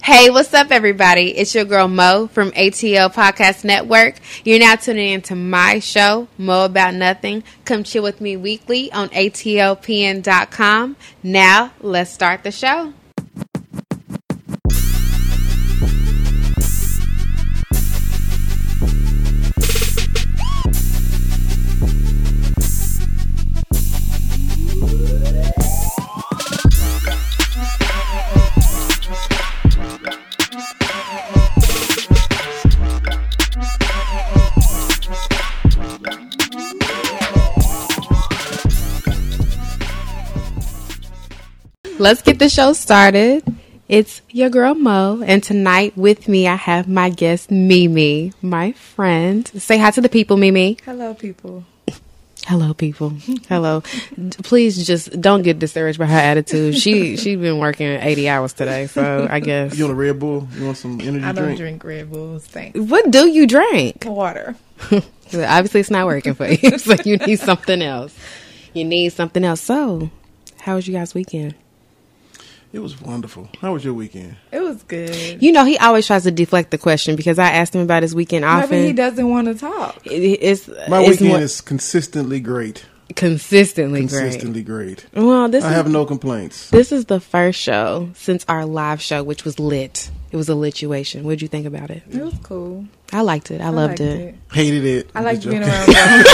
Hey, what's up, everybody? It's your girl Mo from ATL Podcast Network. You're now tuning into my show, Mo About Nothing. Come chill with me weekly on atlpn.com. Now, let's start the show. Let's get the show started. It's your girl Mo, and tonight with me I have my guest Mimi, my friend. Say hi to the people, Mimi. Hello, people. Hello, people. Hello. Please just don't get discouraged by her attitude. She's been working 80 hours today, so I guess. You want a Red Bull? You want some energy drink? I don't drink Red Bulls, thanks. What do you drink? Water. Obviously, it's not working for you, so you need something else. So, how was you guys' weekend? It was wonderful. How was your weekend? It was good. You know, he always tries to deflect the question because I asked him about his weekend often. Maybe he doesn't want to talk. My weekend is consistently great. Consistently great. Well, I have no complaints. This is the first show since our live show, which was lit. It was a lituation. What did you think about it? It was cool. I liked it. I loved it. Hated it. I liked being around.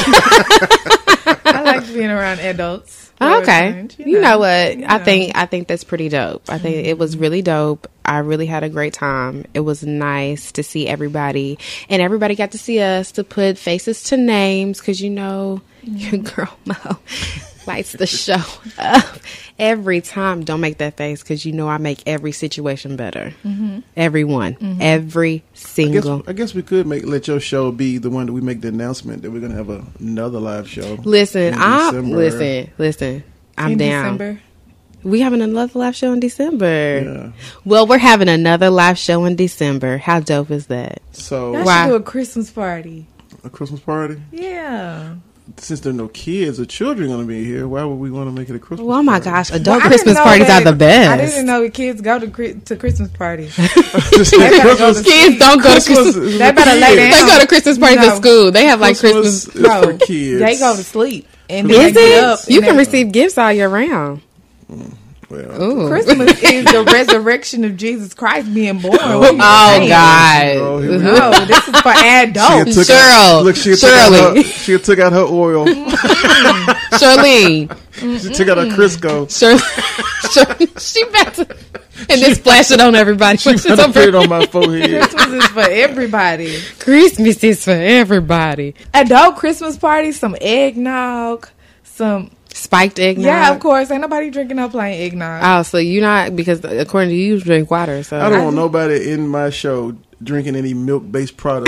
I liked being around adults. Okay. You know what? I think that's pretty dope. I think it was really dope. I really had a great time. It was nice to see everybody, and everybody got to see us to put faces to names because you know your girl Mo lights the show up every time. Don't make that face because you know I make every situation better. Everyone, every single. I guess we could let your show be the one that we make the announcement that we're gonna have another live show. Listen. I'm in down. December. We having another live show in December. Yeah. Well, we're having another live show in December. How dope is that? So Y'all should do a Christmas party. A Christmas party? Yeah. Since there are no kids or children going to be here, why would we want to make it a Christmas Oh my party? gosh, adult Christmas parties are the best. I didn't know kids go to Christmas parties. Kids don't go to Christmas. They better lay down. They go to Christmas parties at school. They have like Christmas. Is for kids. They go to sleep. And Is get up it? You can receive gifts all year round. Well, Ooh. Christmas is the resurrection of Jesus Christ being born. Oh God! No, this is for adults. She took out her oil. Shirley. She took out her Crisco. She about to and then splash it on everybody. She about to put it on my forehead. Christmas is for everybody. Christmas is for everybody. Adult Christmas parties, some eggnog, some spiked eggnog. Yeah, of course. Ain't nobody drinking no plain eggnog. Oh, so you not because according to you drink water. So I don't want nobody in my show drinking any milk-based products.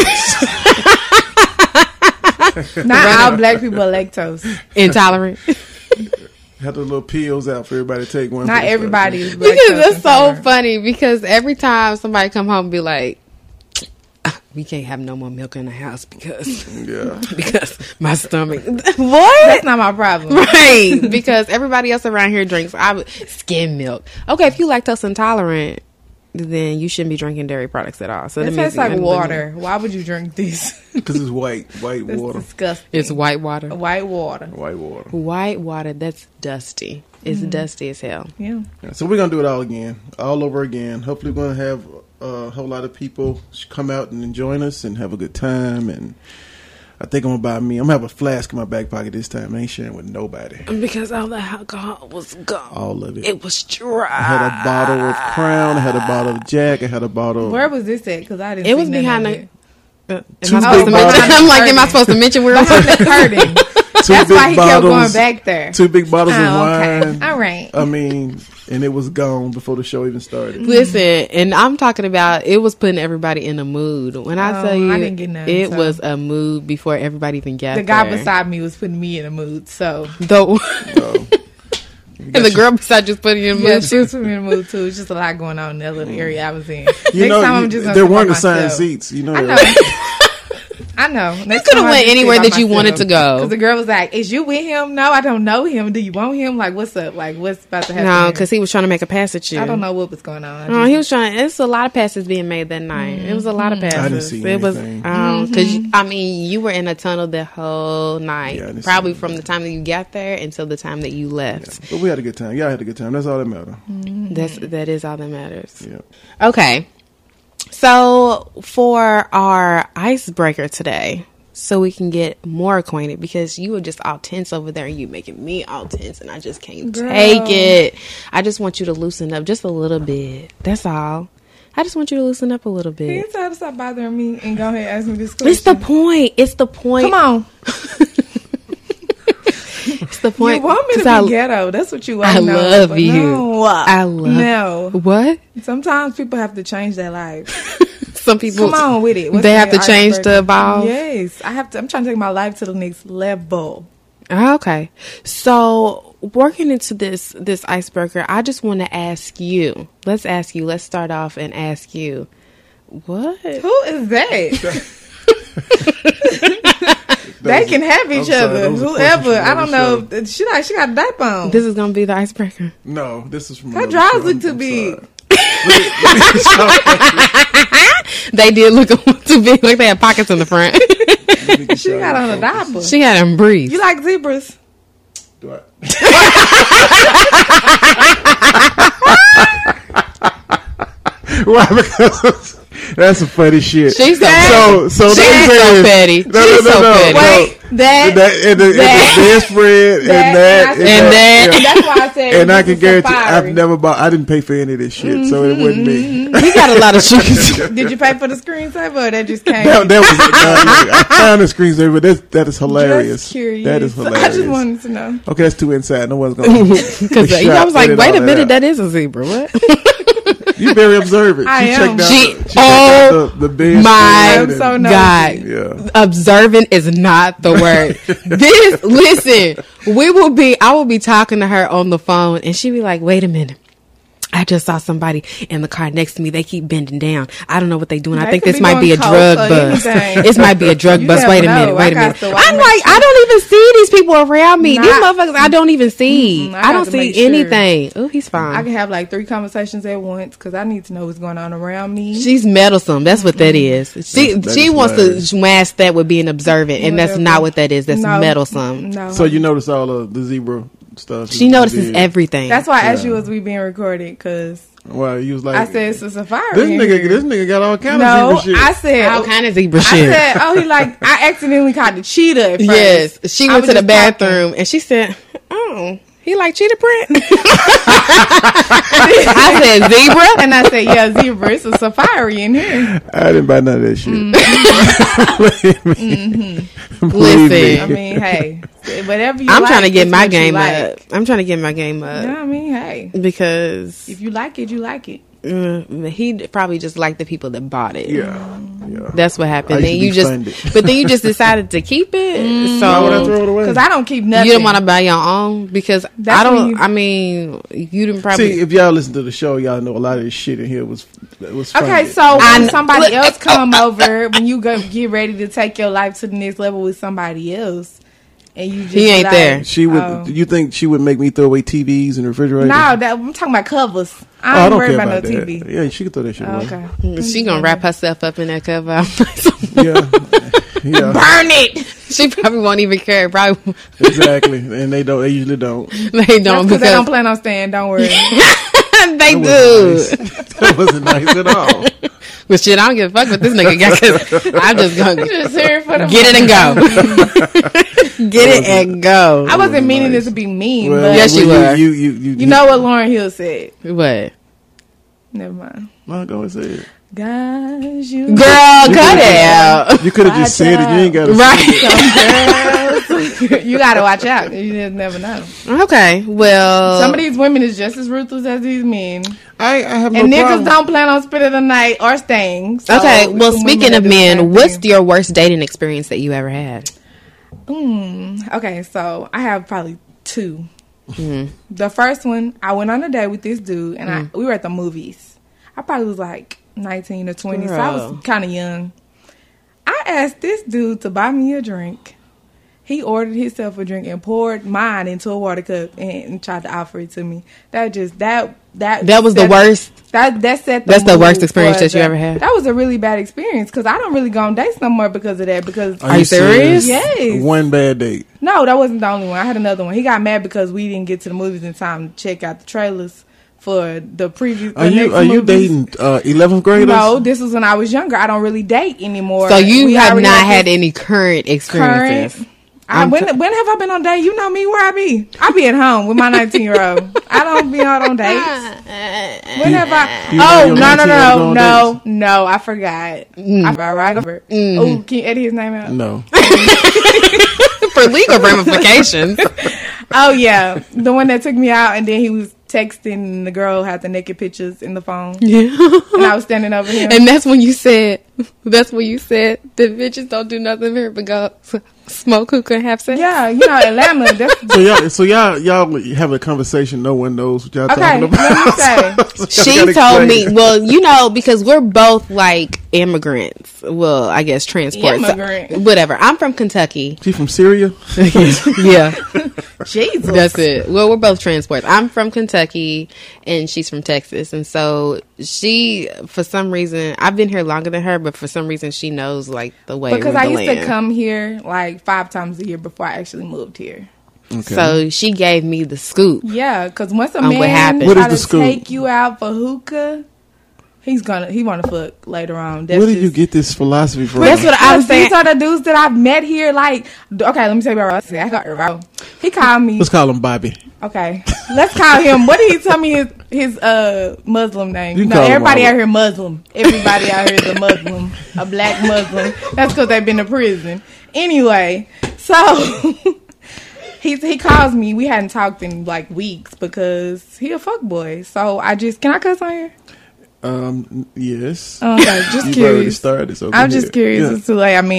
Not all black people are lactose intolerant. Have the little pills out for everybody to take one. Not everybody is because that's so funny because every time somebody come home and be like, we can't have no more milk in the house because my stomach. What? That's not my problem. Right. Because everybody else around here drinks skim milk. Okay, if you lactose intolerant, then you shouldn't be drinking dairy products at all. So it tastes like water. Why would you drink this? Because it's white water. Disgusting. It's white water. White water. White water. That's dusty. It's dusty as hell. Yeah. So we're gonna do it all over again. Hopefully, we're gonna have a whole lot of people come out and join us and have a good time. And I think I'm gonna have a flask in my back pocket this time. I ain't sharing with nobody because all the alcohol was gone. All of it. It was dry. I had a bottle of Crown. I had a bottle of Jack. I had a bottle. Where was this at? Because I didn't. It was behind the. I'm like, am I supposed to mention where it was hurting? That's why he kept going back there. 2 big bottles of wine. Okay. All right. I mean, and it was gone before the show even started. Listen, and I'm talking about it was putting everybody in a mood. When I tell you, I didn't get none, it was a mood before everybody even got there. The guy beside me was putting me in a mood. So and the girl beside just putting you in a mood. Yeah, she was putting me in a mood too. It's just a lot going on in that little area I was in. There weren't assigned seats. You know that. I know. You could have went anywhere that you wanted to go. Because the girl was like, "Is you with him? No, I don't know him. Do you want him? Like, what's up? Like, what's about to happen?" No, because he was trying to make a pass at you. I don't know what was going on. No, he was trying. It's a lot of passes being made that night. It was a lot of passes. I didn't see it was anything. because I mean you were in a tunnel the whole night, Yeah, I didn't probably see from the time that you got there until the time that you left. But we had a good time. Y'all had a good time. That's all that matters. That is all that matters. Yeah. Okay, so for our icebreaker today, so we can get more acquainted, because you were just all tense over there and you making me all tense and I just can't take it. I just want you to loosen up just a little bit. That's all. I just want you to loosen up a little Can you bit. try to stop bothering me and go ahead and ask me this question? It's the point. It's the point. Come on. It's the point. You want me to 'Cause be ghetto. That's what you want. I love you. No. I love No. What? Sometimes people have to change their life. Some people. Come on with it. What's They have the to change icebreaker? to evolve. Yes. I'm trying to take my life to the next level. Okay. So working into this icebreaker, I just want to ask you. Let's start off and ask you. What? Who is that? They can have each other. Whoever. I don't know. She got a diaper on. This is gonna be the icebreaker. No, this is from Her another drawers show. look too I'm big. sorry. They did look too big, like they had pockets in the front. She got on a diaper. She had them briefs. You like zebras? Do I? Why? Because that's some funny shit. She's so so she's they so said- petty. No, She's no, so no, petty. no. Wait, that And the bedspread and that and that. yeah. That's why I said. And I this can is guarantee safari. I've never bought. I didn't pay for any of this shit, so it wasn't me. He got a lot of shoes. Did you pay for the screensaver or that just came? That was I found the screensaver, but that is hilarious. Just curious. That is hilarious. I just wanted to know. Okay, that's too inside. No one's gonna. Because I was like, wait a minute, that is a zebra. What? You very observant. I am. She- checked out the bed. My I'm so nosy. God. Yeah. Observant is not the word. Listen, I will be talking to her on the phone and she'll be like, wait a minute. I just saw somebody in the car next to me. They keep bending down. I don't know what they're doing. I They think could this be might be a doing drug coke or bust. anything. This might be a drug You bust. never Wait a know. minute. I Wait a got minute. to watch I'm my like, I don't even see these people around me. Nah. These motherfuckers, I don't even see. I I got don't to see make sure. anything. Oh, he's I fine. can have like 3 conversations at once because I need to know what's going on around me. She's meddlesome. That's what that is. That She is wants hilarious. to mask that with being observant, and that's Whatever. not what that is. That's No. meddlesome. No. So you notice all of the zebra stuff. She you notices did. everything. That's why I asked Yeah. you was we being recorded because Well, you was like, I said it's a safari. this in nigga, here. this nigga got all kind No, of zebra shit. I said all kind of zebra I shit. said, oh, he like I accidentally caught the cheetah at first. Yes, she I went was to the just bathroom and she said, "Oh, he like cheetah print." I said, "Zebra," And I said, yeah, zebra. It's a safari in here. I didn't buy none of that shit. Believe Listen. I mean, hey, whatever you I'm like, trying to get it's my what you game like. up. I'm trying to get my game up Yeah, I mean, hey, because if you like it, you like it. he probably just liked the people that bought it. Yeah, yeah. That's what happened. I Then used you to be just, funded. but then you just decided to keep it. Why would I So throw it away? Because I don't keep nothing. you didn't want to buy your own because That's I when don't. you- I mean, you didn't probably. See, if y'all listen to the show, y'all know a lot of this shit in here was Okay, funded. so I when kn- somebody look- else come over, when you go get ready to take your life to the next level with somebody else, and you just He ain't like, there. She would. oh. You think she would make me throw away TVs and refrigerators? No, that I'm talking about covers. Oh, I I ain't don't worried care about about no that. TV. Yeah, she could throw that shit away. Okay. She gonna wrap herself up in that cover. Yeah, yeah, Burn it. She probably won't even care. Probably exactly. And they don't. They usually don't. they don't Because they don't because plan on staying. Don't worry. they do. That wasn't nice. That wasn't nice at all. But shit, I don't give a fuck what this nigga got. Cause I'm just gonna Just here for the get it and go. Get it and go. I wasn't wasn't meaning nice. this to be mean, Well, but Yes, you were. you know what Lauryn Hill said. What? Never mind. Well, go and say it. Guys, you Girl, cut it out. You could have just Watch said it. You ain't got to. Right. some girls. You gotta watch out. You just never know. Okay. Well, Some of these women is just as ruthless as these men, I have no and niggas problem. don't plan on spending the night or staying. So okay. Well, some speaking women of do the men, same what's thing. your worst dating experience that you ever had? Okay, so I have probably 2. Mm-hmm. The first one, I went on a date with this dude, and we were at the movies. I probably was like 19 or 20, so I Girl. was kind of young. I asked this dude to buy me a drink. He ordered himself a drink and poured mine into a water cup and tried to offer it to me. That was the worst. That's the worst experience that you ever had. That was a really bad experience because I don't really go on dates no more because of that. Because are you serious? Yes. One bad date. No, that wasn't the only one. I had another one. He got mad because we didn't get to the movies in time to check out the trailers for the previous. Are you dating 11th graders? No, this was when I was younger. I don't really date anymore. So you have not had any current experiences. When have I been on date? You know me, where I be? I be at home with my 19-year-old. I don't be out on dates. When have I? No, I forgot. I forgot right over. Oh, can you edit his name out? No. For legal ramifications. Oh yeah, the one that took me out and then he was texting and the girl had the naked pictures in the phone. Yeah. And I was standing over him. And that's when you said the bitches don't do nothing here but go smoke hookah and have sex. Yeah, Atlanta. So y'all have a conversation. No one knows what y'all talking about. Let me say. She told me. Well, because we're both like immigrants. Well, I guess transport. So, whatever. I'm from Kentucky. She from Syria? Yeah. Jesus. That's it. Well, we're both transports. I'm from Kentucky and she's from Texas. And so she, for some reason, I've been here longer than her, but for some reason she knows like the way. Because I used to come here like 5 times a year before I actually moved here. Okay. So she gave me the scoop. Yeah, because once a man tries to take you out for hookah, he want to fuck later on. Where did you get this philosophy from? That's what I was saying. These are the dudes that I've met here. Like, okay, let me tell you about Ross. I got Ro. He called me. Let's call him Bobby. Okay, let's call him. What did he tell me his Muslim name? Everybody out here Muslim. Everybody out here is a Muslim, a black Muslim. That's because they've been to prison. Anyway, so he calls me. We hadn't talked in like weeks because he a fuckboy. So can I cuss on here? Yes. Okay, just curious. Started, so I'm just curious as to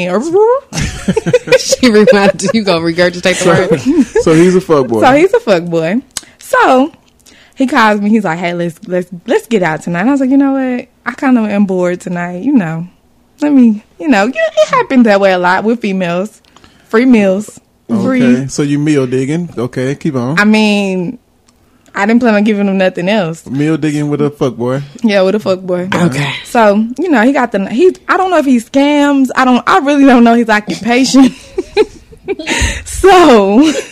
she reminded you go regurgitate the word. So he's a fuckboy. So he calls me. He's like, "Hey, let's get out tonight." And I was like, "You know what? I kind of am bored tonight. Let me. It happens that way a lot with females. Free meals. Okay. Free. So you meal digging? Okay, keep on. I mean, I didn't plan on giving him nothing else. Meal digging with a fuckboy. Yeah, with a fuckboy. Okay. So, he got I don't know if he scams. I really don't know his occupation. So,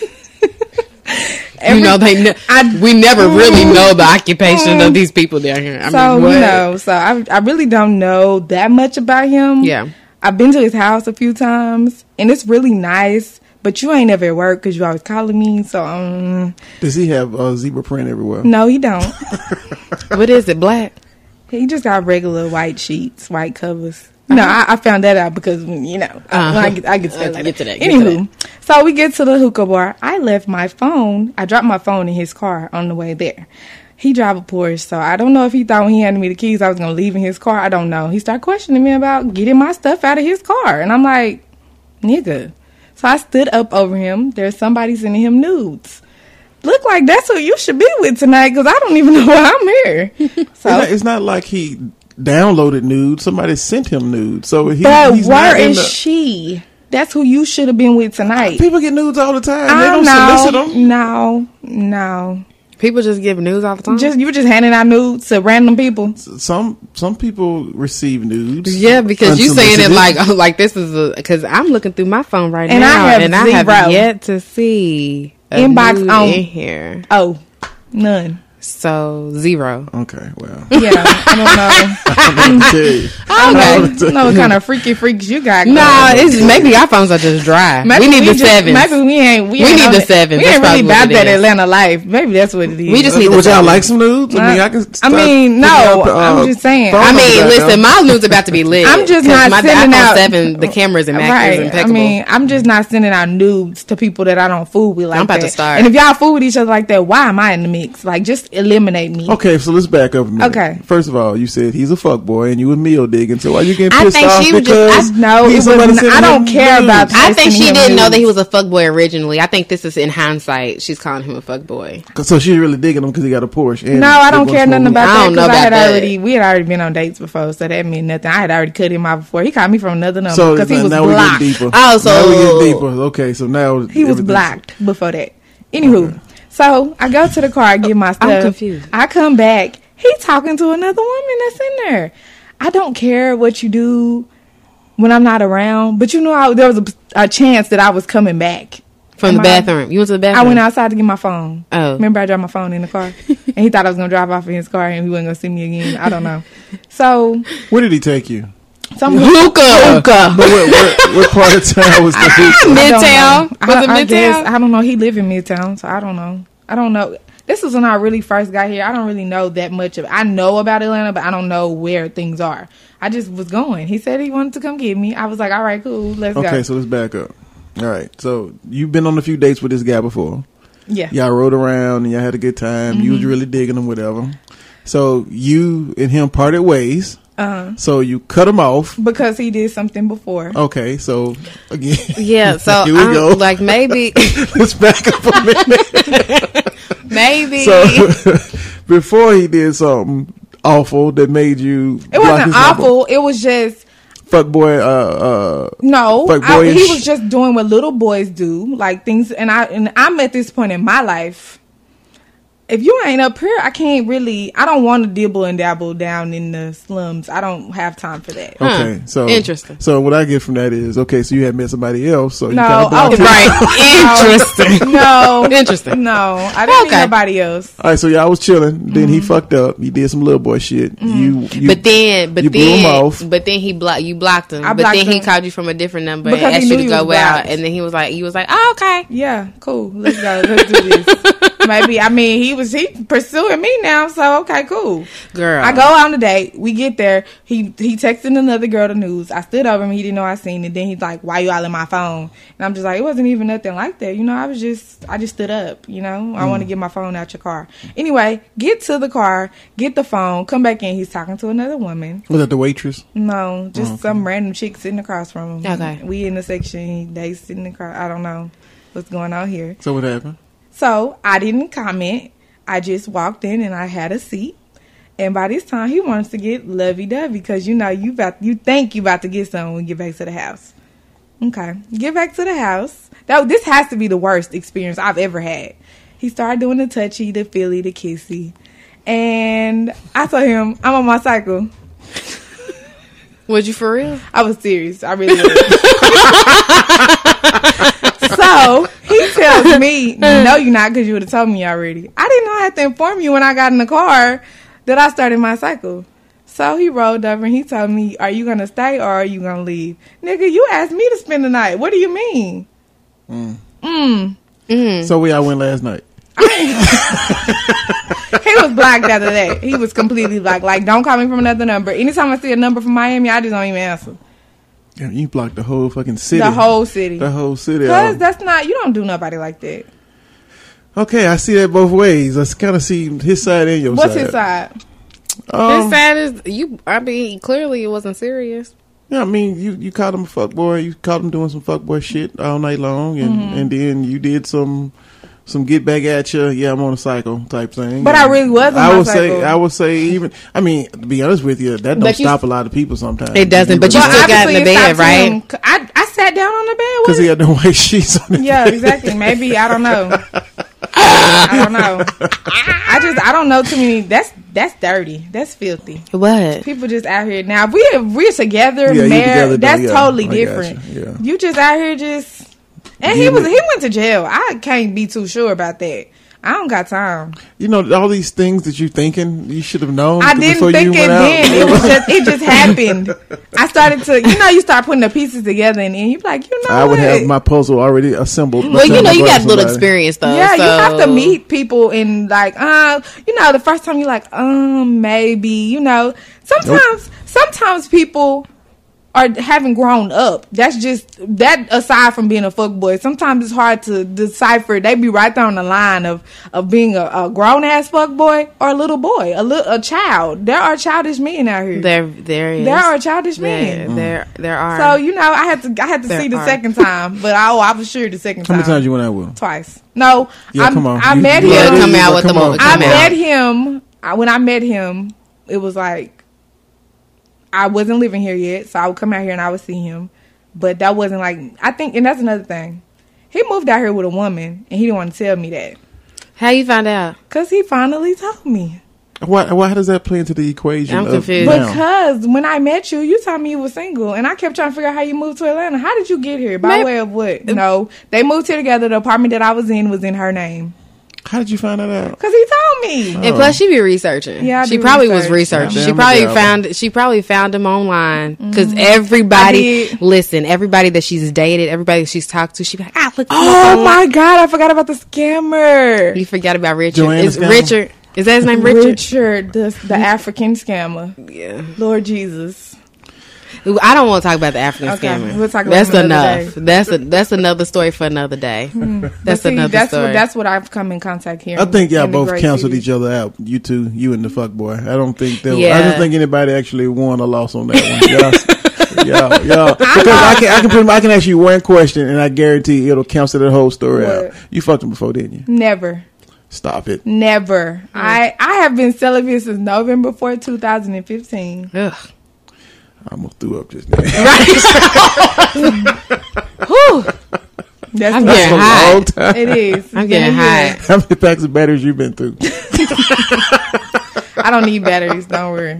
we never really know the occupation of these people down here. I really don't know that much about him. Yeah. I've been to his house a few times, and it's really nice. But you ain't never at work because you always calling me. So, does he have zebra print everywhere? No, he don't. What is it? Black? He just got regular white sheets, white covers. No, I found that out because when I get to that. Anywho, so we get to the hookah bar. I left my phone. I dropped my phone in his car on the way there. He drive a Porsche, so I don't know if he thought when he handed me the keys I was gonna leave in his car. I don't know. He started questioning me about getting my stuff out of his car, and I'm like, nigga. So I stood up over him. There's somebody sending him nudes. Look like that's who you should be with tonight because I don't even know why I'm here. So it's not like he downloaded nudes. Somebody sent him nudes. So he's where is she? That's who you should have been with tonight. People get nudes all the time. They don't solicit them. No. People just give nudes all the time. You were just handing out nudes to random people. Some people receive nudes. Yeah, because you saying it like this is because I'm looking through my phone right now, and I have yet to see a inbox nude on in here. Oh, none. So 0. Okay, well. Yeah, I don't know. I don't know what kind of freaks you got. Nah, it's maybe our phones are just dry. We need the 7s. Maybe we need the 7s. We ain't really about that Atlanta life. Maybe that's what it is. We just need the 7s. Would y'all like some nudes? I'm just saying. Listen, my nudes about to be lit. I'm just not sending out 7. The cameras and Mac is impeccable. I'm just not sending out nudes to people that I don't fool with like that. I'm about to start. And if y'all fool with each other like that, why am I in the mix? Like, just eliminate me. Okay, so let's back up a minute. Okay. First of all, you said he's a fuck boy and you was meal digging. So why you getting pissed off? I don't care about. I think she didn't know that he was a fuck boy originally. I think this is in hindsight. She's calling him a fuck boy. So she's really digging him because he got a Porsche. No, I don't care nothing about that. I don't know about that. We had already been on dates before, so that meant nothing. I had already cut him out before. He called me from another number because he was blocked. Oh, so now we get deeper. Okay, so now he was blocked before that. Anywho. Okay. So I go to the car, I get my stuff. I'm confused. I come back. He talking to another woman that's in there. I don't care what you do when I'm not around, but there was a chance that I was coming back from the bathroom. You went to the bathroom? I went outside to get my phone. Oh, remember I dropped my phone in the car, and he thought I was gonna drive off in his car and he wasn't gonna see me again. I don't know. So where did he take you? Some hookah. But what part of town was the hookah? Midtown. Was it Midtown? I don't know. He lived in Midtown, so I don't know. This was when I really first got here. I don't really know that much I know about Atlanta, but I don't know where things are. I just was going. He said he wanted to come get me. I was like, all right, cool, let's go. Okay, so let's back up. All right, so you've been on a few dates with this guy before. Yeah. Y'all rode around and y'all had a good time. Mm-hmm. You was really digging him, whatever. So you and him parted ways. So you cut him off because he did something before. Okay, so again, yeah. So here we go. Like maybe let's back up a minute. Maybe so before he did something awful that made you. It wasn't awful. It was just fuck boy. No, he was just doing what little boys do, like things. And I'm at this point in my life. If you ain't up here, I don't want to dibble and dabble down in the slums. I don't have time for that. Okay, so interesting. So what I get from that is, okay, so you had met somebody else. So you right. Interesting. No. Interesting. No, I didn't meet nobody else. All right, so y'all was chilling. Then he fucked up. He did some little boy shit. But then blew him off. But then you blocked him. He called you from a different number and asked you to go out. And then you was like, oh, okay. Yeah, cool. Let's go. Let's do this. Maybe. I mean, he pursuing me now, so okay, cool. Girl, I go on the date. We get there. He texted another girl the news. I stood over him. He didn't know I seen it. Then he's like, "Why you all in my phone?" And I'm just like, "It wasn't even nothing like that. I just stood up. I want to get my phone out your car." Anyway, get to the car, get the phone, come back in. He's talking to another woman. Was that the waitress? No, just some random chick sitting across from him. Okay, we in the section. They sitting across. I don't know what's going on here. So what happened? So I didn't comment. I just walked in and I had a seat. And by this time, he wants to get lovey-dovey because you think you about to get something when we get back to the house. Okay, get back to the house. This has to be the worst experience I've ever had. He started doing the touchy, the feely, the kissy, and I told him I'm on my cycle. Was you for real? I was serious. I really was. So he tells me, "No, you're not, because you would have told me already." I didn't know I had to inform you when I got in the car that I started my cycle. So he rolled over and he told me, "Are you going to stay or are you going to leave?" Nigga, you asked me to spend the night. What do you mean? So where I went last night? He was blocked after that. He was completely blocked. Like, don't call me from another number. Anytime I see a number from Miami, I just don't even answer. Yeah, you blocked the whole fucking city. The whole city. Because that's not, you don't do nobody like that. Okay, I see that both ways. Let's kind of see his side and your side. What's his side? His side is, clearly it wasn't serious. Yeah, I mean, you called him a fuckboy. You caught him doing some fuckboy shit all night long. And then you did some get back at you. Yeah, I'm on a cycle type thing. But I really was on my cycle. I would say even, I mean, to be honest with you, that don't stop a lot of people sometimes. It doesn't, but you still got in the bed, right? I sat down on the bed. Because he had no white sheets on it. Yeah, exactly. Maybe, I don't know. I don't know. I don't know too many. That's dirty. That's filthy. What? People just out here now. We're together, married. That's totally different. You just out here just. And he went to jail. I can't be too sure about that. I don't got time. All these things that you thinking you should have known. I didn't think it then. It just happened. I started to, you start putting the pieces together, and then you like, I would have my puzzle already assembled. Well, you got a little experience though. Yeah, so. You have to meet people and like, the first time you're like, maybe, sometimes people or having grown up. That's just that. Aside from being a fuckboy, sometimes it's hard to decipher. They be right there on the line of being a grown ass fuckboy or a little boy, a child. There are childish men out here. There are childish men. There are. So I had to see the second time, but I was sure the second time. How many times you went out with him? Twice. No, come on. I met him. I met him. When I met him, it was like I wasn't living here yet, so I would come out here and I would see him. But that wasn't like, I think, and that's another thing. He moved out here with a woman, and he didn't want to tell me that. How you found out? Because he finally told me. Why does that play into the equation? I'm confused. Because when I met you, you told me you were single, and I kept trying to figure out how you moved to Atlanta. How did you get here? By way of what? No, they moved here together. The apartment that I was in her name. How did you find that out? Because he told me. And plus, she be researching. Yeah, she probably was researching. She probably found him online because everybody that she's dated, everybody that she's talked to, she be like, look. Oh my God, I forgot about the scammer. You forgot about Richard. Is Richard? Is that his name? Richard, the African scammer. Yeah. Lord Jesus. I don't want to talk about the African scammer. We'll talk about that's enough. That's another story for another day. That's another story. That's what I've come in contact here. I think y'all both canceled each other out. You two, you and the fuck boy. I don't think I don't think anybody actually won or lost on that one. Y'all. Because I can ask you one question and I guarantee it'll cancel the whole story out. You fucked him before, didn't you? Never. Stop it. Never. I have been celibate since November 4th, 2015. Ugh. I almost threw up just now. That's I'm getting high. It is. I'm getting high. How many packs of batteries you been through? I don't need batteries. Don't worry.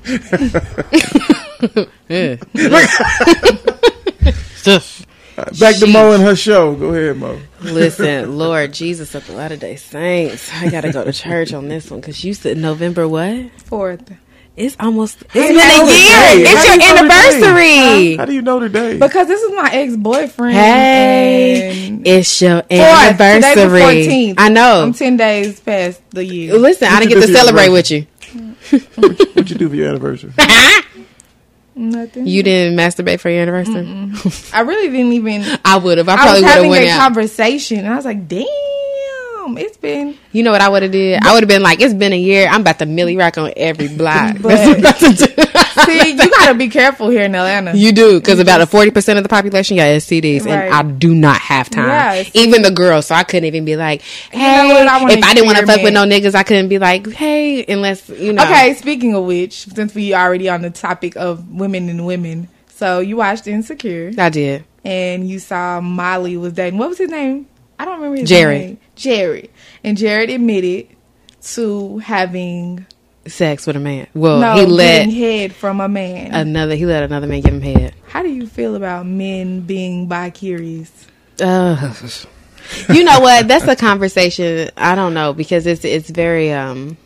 Back to Mo and her show. Go ahead, Mo. Listen, Lord Jesus of the Latter-day Saints. I got to go to church on this one because you said November what? 4th. It's been a year. It's your anniversary. How do you know the day? Because this is my ex-boyfriend. Hey, it's your anniversary. Today the 14th. I know. I'm 10 days past the year. Listen, I didn't get to celebrate with you. What'd you do for your anniversary? Nothing. You didn't masturbate for your anniversary? I really didn't even. I would have. I probably would have went out. I was having a conversation, and I was like, damn. It's been. You know what I would have did? I would have been like, it's been a year. I'm about to Millie Rock on every block. See, you gotta be careful here in Atlanta. You do, because about 40% of the population got STDs, and I do not have time. Yeah, even the girls, so I couldn't even be like, hey, if I didn't want to fuck with no niggas, I couldn't be like, hey, unless you know. Okay, speaking of which, since we already on the topic of women and women, so you watched Insecure. I did, and you saw Molly was dating. What was his name? I don't remember his name. Jared. And Jared admitted to having sex with a man. Well, getting head from a man. He let another man give him head. How do you feel about men being bi-curious? You know what? That's a conversation. I don't know, because it's very I'm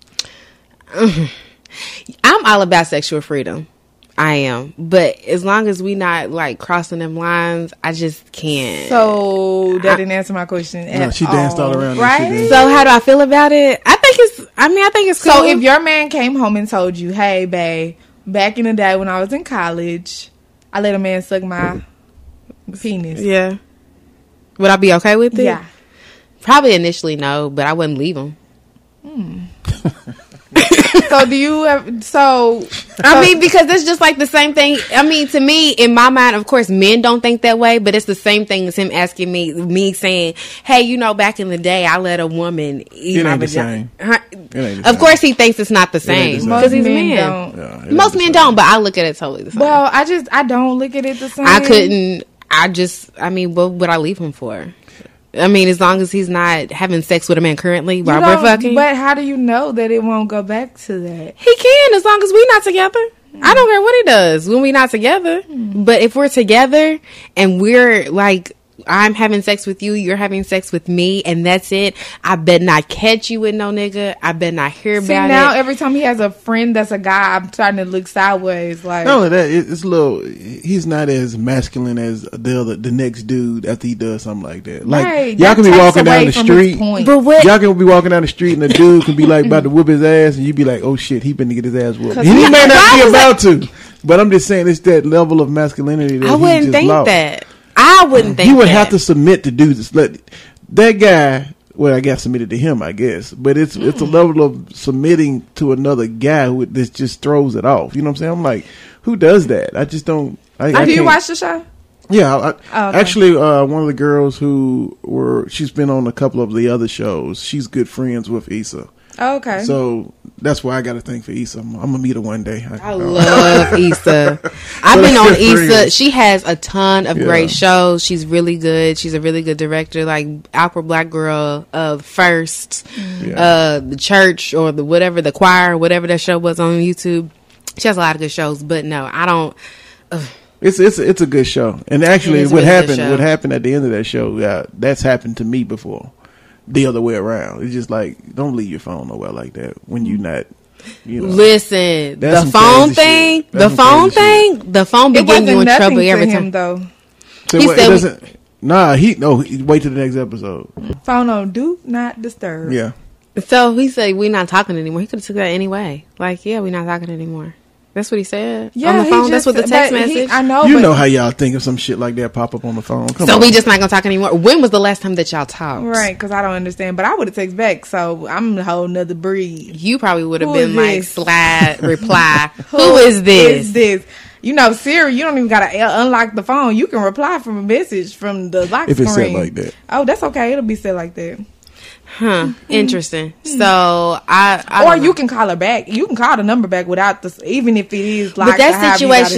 all about sexual freedom. I am, but as long as we not like crossing them lines, I just can't. So that didn't answer my question. She danced all around, right? So how do I feel about it? I think it's cool. So if your man came home and told you, "Hey, babe, back in the day when I was in college, I let a man suck my penis." Yeah, would I be okay with it? Yeah, probably initially no, but I wouldn't leave him. So do you have, I mean, because it's just like the same thing. I mean, to me, in my mind, of course, men don't think that way, but it's the same thing as him asking me saying, hey, you know, back in the day, I let a woman eat my vagina. Of course, he thinks it's not the same because he's a man. Most men don't, but I look at it totally the same. Well, I don't look at it the same. What would I leave him for? I mean, as long as he's not having sex with a man currently while we're fucking. But how do you know that it won't go back to that? He can, as long as we're not together. I don't care what he does when we're not together. But if we're together and we're like, I'm having sex with you, you're having sex with me, and that's it, I bet not catch you with no nigga. I bet not hear about it. Now every time he has a friend that's a guy, I'm starting to look sideways. Like, not only that, it's a little. He's not as masculine as the next dude after he does something like that. Like, right, y'all can be walking down the street, but what? Y'all can be walking down the street, and the dude can be like about to whoop his ass, and you be like, oh shit, he been to get his ass whooped. He may not be about to. But I'm just saying, it's that level of masculinity that I wouldn't think that. I wouldn't think he would that. have to submit to do this. That guy. Well, I got submitted to him, I guess. But it's a level of submitting to another guy who that just throws it off. You know what I'm saying? I'm like, who does that? I just don't. Do you watch the show? Yeah, actually, one of the girls she's been on a couple of the other shows. She's good friends with Issa. Oh, okay. So that's why I got a thing for Issa. I'm gonna meet her one day. I love Issa. I've been on Issa. She has a ton of great shows. She's really good. She's a really good director. Like Awkward Black Girl, First, the church or the whatever, the choir, whatever that show was on YouTube. She has a lot of good shows. But no, I don't. It's a good show. And actually, what happened at the end of that show? That's happened to me before. The other way around. It's just like, don't leave your phone nowhere like that when you're not, Listen, the phone thing, the phone be getting you in trouble every time. Though. So he said wait till the next episode. Phone on do not disturb. Yeah. So he said, we're not talking anymore. He could have took that anyway. Like, yeah, we're not talking anymore. That's what he said on the phone. That's what the text message. I know. You know how y'all think of some shit like that pop up on the phone. Come on. We just not gonna talk anymore. When was the last time that y'all talked? Right, because I don't understand. But I would have texted back. So I'm a whole nother breed. You probably would have been like slide reply. Who is this? Is this? Siri, you don't even gotta unlock the phone. You can reply from a message from the lock screen. If it's set like that. Oh, that's okay. It'll be set like that. Huh. Interesting. So I you can call her back. You can call the number back without this, even if it is like. But that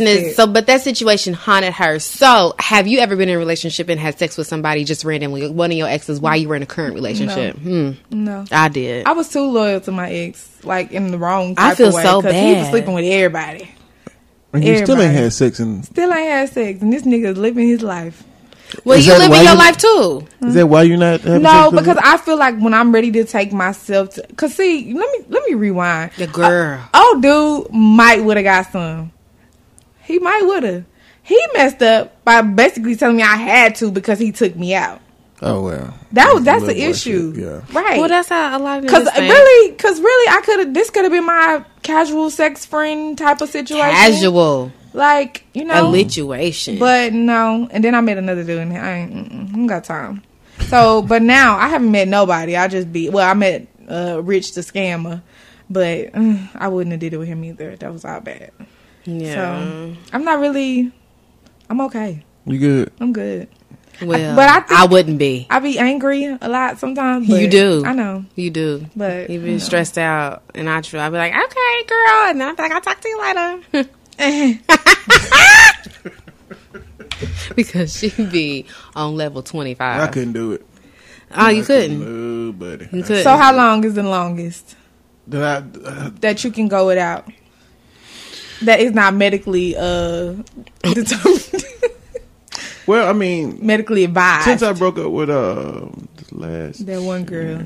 situation haunted her. So have you ever been in a relationship and had sex with somebody just randomly, one of your exes, while you were in a current relationship? No. I did. I was too loyal to my ex, like in the wrong type I feel of way, so bad. He was sleeping with everybody. And you still ain't had sex and this nigga's living his life. Well, you living your life too. Is that why you're not having No, sex because I feel like when I'm ready to take myself to... Because, see, let me rewind. The girl. Dude might would have got some. He might would have. He messed up by basically telling me I had to because he took me out. Oh, well. That's the issue. Yeah. Right. Well, that's how a lot of Because really, this could have been my casual sex friend type of situation. Casual. Like, a lituation. But no. And then I met another dude and I ain't got time. So, but now I haven't met nobody. I met Rich the scammer. But I wouldn't have did it with him either. That was all bad. Yeah. So, I'm okay. You good? I'm good. Well, but I wouldn't be. I be angry a lot sometimes. But you do. I know. You do. But you be stressed out. And I'll be like, okay, girl. And then I'll be like, I'll talk to you later. Because she'd be on level 25. I couldn't do it. Oh, you couldn't? No, buddy. You couldn't. So how long is the longest that you can go without? That is not medically determined. Well, I mean, medically advised. Since I broke up with that one girl,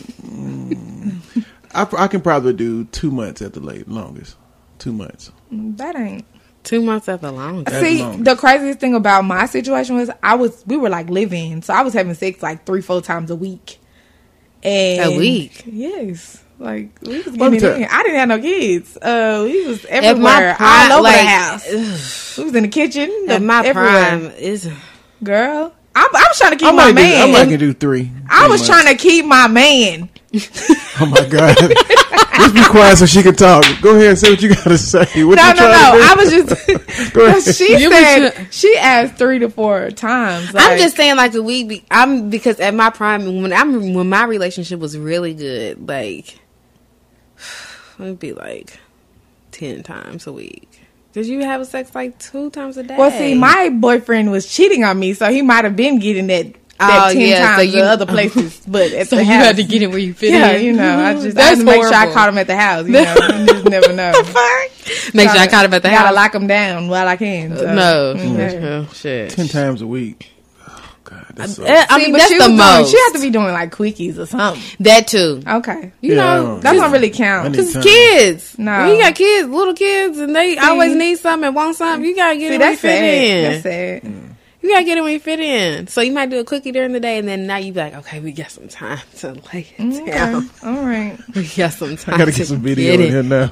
I can probably do 2 months at the longest. 2 months. That ain't 2 months at the longest. See, the craziest thing about my situation was we were like living, so I was having sex like 3-4 times a week. And a week? Yes. Like, we was getting it in. I didn't have no kids. We was everywhere, prime, all over the house. We was in the kitchen. At my prime is... Girl, I was trying to keep my man. I might can do 3. I was trying to keep my man. Oh, my God. Just be quiet so she can talk. Go ahead and say what you got to say. No. I was just... Go ahead. She asked 3 to 4 times. Like, I'm just saying, like, the week... because at my prime, when my relationship was really good, like... It would be like 10 times a week. Did you have sex like 2 times a day? Well, see, my boyfriend was cheating on me, so he might have been getting that 10 times so other places. But at the house, you had to get it where you fit in. Yeah, you know, I had to make sure I caught him at the house. You know, you just never know. Make sure I caught him at the house. Gotta lock him down while I can. So. No, shit. 10 times a week. I mean, that's the most. She had to be doing like quickies or something. That too. Okay. You know, that don't really count. Because kids. No. When you got little kids, and they always need something and want something, you gotta get it where you fit in. That's sad. You gotta get it when you fit in. So you might do a quickie during the day, and then now you be like, okay, we got some time to lay it down. All right. We got some time. I gotta get some video in here now.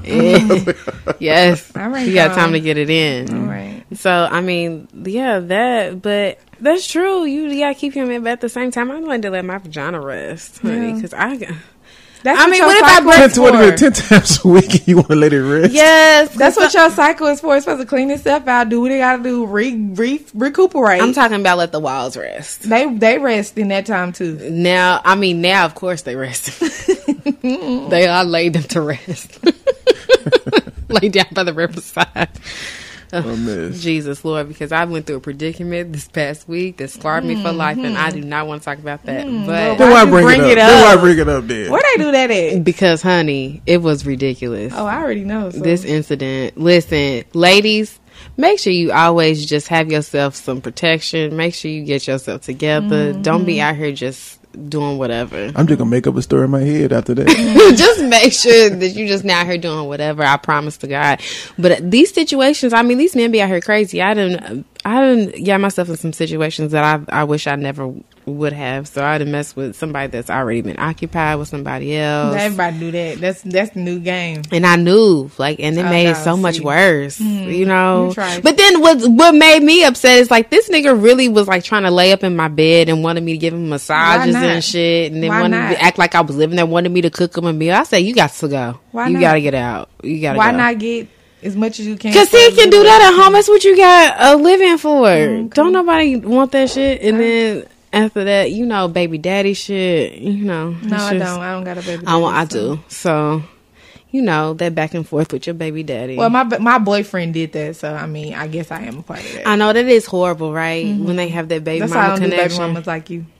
Yes. All right. You got time to get it in. All right. So I mean, yeah, but that's true. You gotta keep him in, but at the same time, I like to let my vagina rest, honey, because That's what if I break 10 times a week you want to let it rest? Yes, that's what your cycle is for. It's supposed to clean itself out, do what they gotta do, recuperate. I'm talking about let the walls rest. They rest in that time too. Now of course they rest. I laid them to rest. Lay down by the riverside. Jesus Lord, because I went through a predicament this past week that scarred me for life, and I do not want to talk about that. But then why bring it up? Then why bring it up then? Where they do that at? Because, honey, it was ridiculous. Oh, I already know. So. This incident. Listen, ladies, make sure you always just have yourself some protection. Make sure you get yourself together. Don't be out here just doing whatever. I'm just gonna make up a story in my head after that. Just make sure that you just not out here doing whatever. I promise to God. But these situations, I mean, these men be out here crazy. I didn't get myself in some situations that I wish I never would have. So I didn't mess with somebody that's already been occupied with somebody else. Everybody do that. That's the new game. And I knew, and it made it so much worse, you know. You but then what made me upset is this nigga really was trying to lay up in my bed and wanted me to give him massages and shit, and then wanted to act like I was living there, wanted me to cook him a meal. I said, you got to go. You got to get out. You got to go. Why not get as much as you can? Because he can do that at home. That's what you got a living for. Okay. Don't nobody want that shit. And then after that, baby daddy shit, No, I don't. I don't got a baby daddy. I do. So, that back and forth with your baby daddy. Well, my boyfriend did that. So, I mean, I guess I am a part of that. I know that is horrible, right? When they have that baby mama connection. That's why I don't do baby mamas like you.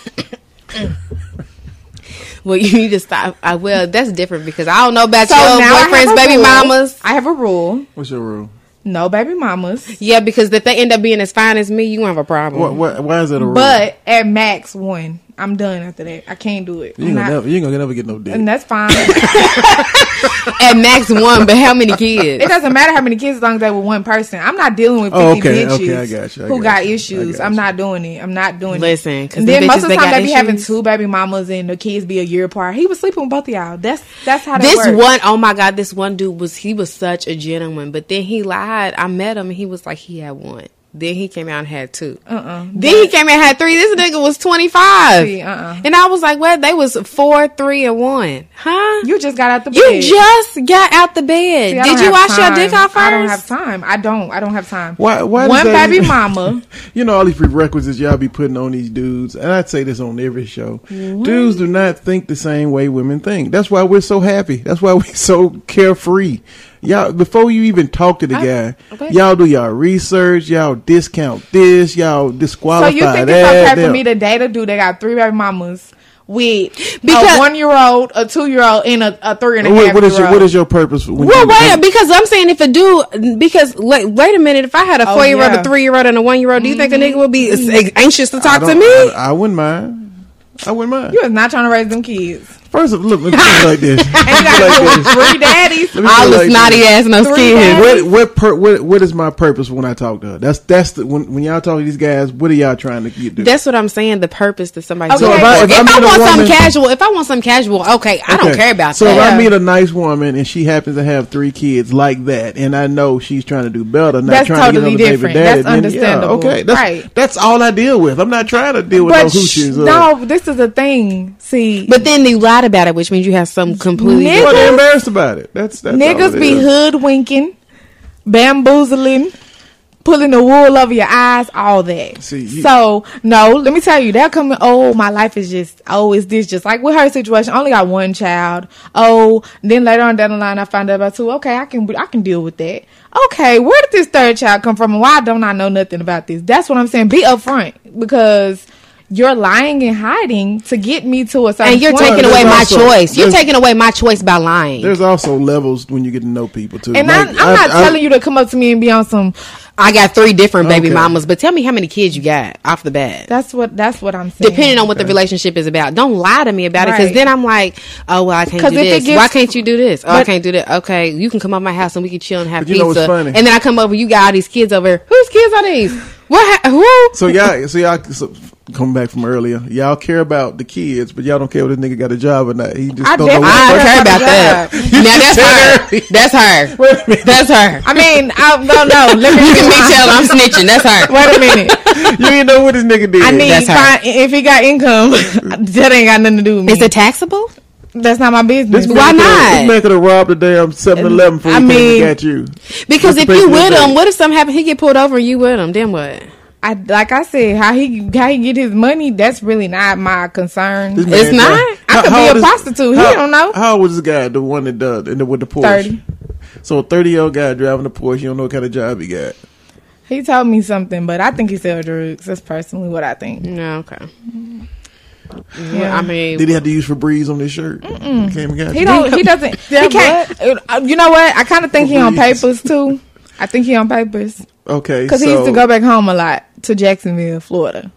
Well, you need to stop. Well, that's different because I don't know about your boyfriend's baby mamas. I have a rule. What's your rule? No baby mamas. Yeah, because if they end up being as fine as me, you won't have a problem. Why is that a rule? But at max 1. I'm done after that. I can't do it. You ain't gonna never get no dick. And that's fine. At max 1, but how many kids? It doesn't matter how many kids as long as they're with one person. I'm not dealing with 50 bitches who got issues. I'm not doing it. I'm not doing Listen, it. Listen, then most of the time they be having 2 baby mamas and the kids be a year apart. He was sleeping with both of y'all. That's how that works. Oh my God, this one dude was such a gentleman, but then he lied. I met him and he was like he had 1. Then he came out and had 2. Then he came out and had 3. This nigga was 25. See, And I was like, what? They was 4, 3, and 1. Huh? You just got out the bed. You just got out the bed. See, did you wash your dick off first? I don't have time. I don't have time. Why one baby mama. All these prerequisites y'all be putting on these dudes. And I'd say this on every show. What? Dudes do not think the same way women think. That's why we're so happy. That's why we're so carefree. Y'all, before you even talk to the guy, y'all do y'all research, y'all discount this, y'all disqualify that. So you think it's okay for me to date a dude that got 3 baby mamas with a 1-year-old, a 2-year-old, and a 3.5-year-old? What is your purpose? Because I'm saying if a dude, wait a minute, if I had a 4-year-old, a 3-year-old, and a 1-year-old, do you think a nigga would be anxious to talk to me? I wouldn't mind. You was not trying to raise them kids. First of all, look, let me put it like this. And you got 3 daddies. All the snotty ass and those kids. What is my purpose when I talk to her? That's when y'all talk to these guys. What are y'all trying to do? That's what I'm saying. The purpose that somebody. Okay. So if I want some casual, okay, I don't care about that. So if I meet a nice woman and she happens to have 3 kids like that, and I know she's trying to do better, not trying to get another baby daddy, that's understandable. That's all I deal with. I'm not trying to deal with no hoochies. No, this is a thing. See, but then you lied about it, which means you have some completely. Well, they're embarrassed about it. That's niggas be hoodwinking, bamboozling, pulling the wool over your eyes, all that. So no, let me tell you, they'll come. My life is just. Is this just like with her situation? I only got 1 child. Then later on down the line, I found out about 2. Okay, I can deal with that. Okay, where did this 3rd child come from, and why don't I know nothing about this? That's what I'm saying. Be upfront because. You're lying and hiding to get me to a certain point. And you're taking away my choice. You're taking away my choice by lying. There's also levels when you get to know people, too. And I'm not telling you to come up to me and be on some... I got 3 different baby mamas, but tell me how many kids you got off the bat. That's what I'm saying. Depending on what the relationship is about. Don't lie to me about it, because then I'm like, I can't do this. Why can't you do this? I can't do that. Okay, you can come up my house and we can chill and have pizza. You know what's funny? And then I come over, you got all these kids over here. Whose kids are these? What? Who? So y'all come back from earlier. Y'all care about the kids, but y'all don't care whether the nigga got a job or not. He just don't know. I care about that. Now that's her. That's her. I mean, I don't know. You can be tell I'm snitching. That's her. Wait a minute. You didn't know what this nigga did. I need if he got income. That ain't got nothing to do with me. Is it taxable? That's not my business. Why not? This man could have robbed the damn 7-Eleven before he came and got you. Because if you with him, what if something happen? He get pulled over and you with him. Then what? Like I said, how he get his money, that's really not my concern. It's not? I could be a prostitute. He don't know. How old was this guy, the one that does with the Porsche? 30. So a 30-year-old guy driving a Porsche, you don't know what kind of job he got. He told me something, but I think he sell drugs. That's personally what I think. No, okay. Yeah. I mean, did he have to use Febreze on his shirt? Came and got he doesn't. He can't. You know what? I kind of think he on papers too. I think he on papers. Okay, because he used to go back home a lot to Jacksonville, Florida.